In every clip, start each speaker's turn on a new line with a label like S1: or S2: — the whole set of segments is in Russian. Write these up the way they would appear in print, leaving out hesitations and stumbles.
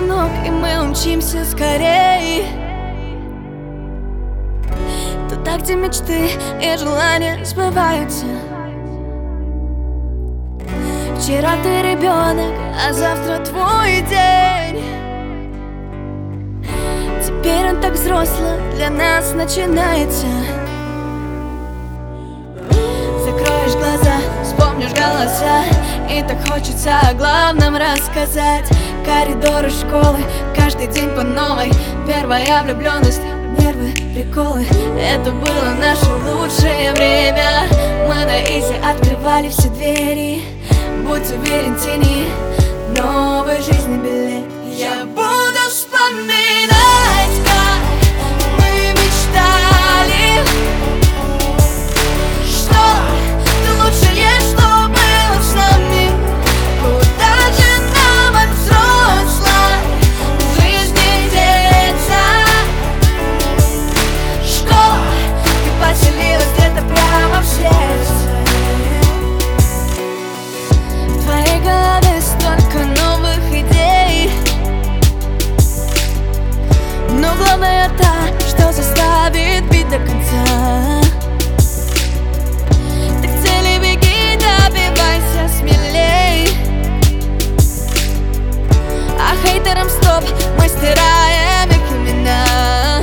S1: звонок, и мы умчимся скорей туда, где мечты и желания сбываются. Вчера ты ребенок, а завтра твой день. Теперь он так взрослый, для нас начинается. Закроешь глаза, вспомнишь голоса, и так хочется о главном рассказать. Коридоры школы, каждый день по новой. Первая влюбленность, нервы, приколы. Это было наше лучшее время. Мы на изи открывали все двери. Будь уверен, тяни новой жизни билет. Я буду вспоминать, как мы мечтали, что ты лучшее, что было с нами. Куда же нам от взрослой жизни деться? Школа, ты поселилась где-то прямо в сердце. В твоей голове столько новых идей, но главное та, что заставит бить до конца. Ты к цели беги, добивайся смелей. А хейтерам стоп, мы стираем их имена.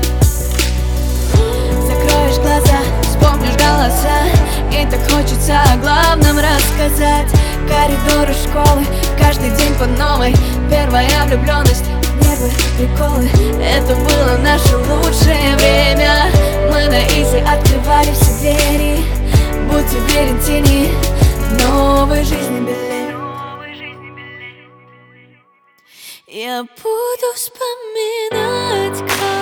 S1: Закроешь глаза, вспомнишь голоса, и так хочется о главном рассказать. Коридоры школы, каждый день по новой. Первая влюбленность, нервы, приколы. Это было наше лучшее время. Мы на изи открывали все двери. Будь уверен, тяни новой жизни билет. Я буду вспоминать, как